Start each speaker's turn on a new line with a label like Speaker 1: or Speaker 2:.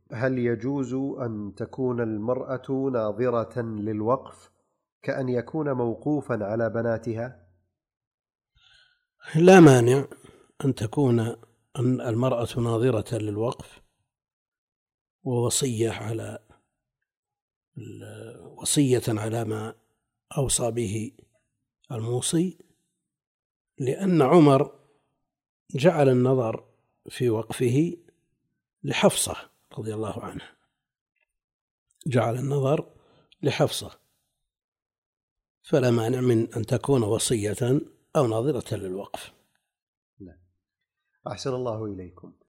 Speaker 1: هل يجوز أن تكون المرأة ناظرة للوقف كأن يكون موقوفا على بناتها؟
Speaker 2: لا مانع أن تكون المرأة ناظرة للوقف ووصية على ما أوصى به الموصي، لأن عمر جعل النظر في وقفه لحفصة رضي الله عنها، جعل النظر لحفصة، فلا مانع من أن تكون وصية أو ناظرة للوقف.
Speaker 1: أحسن الله إليكم.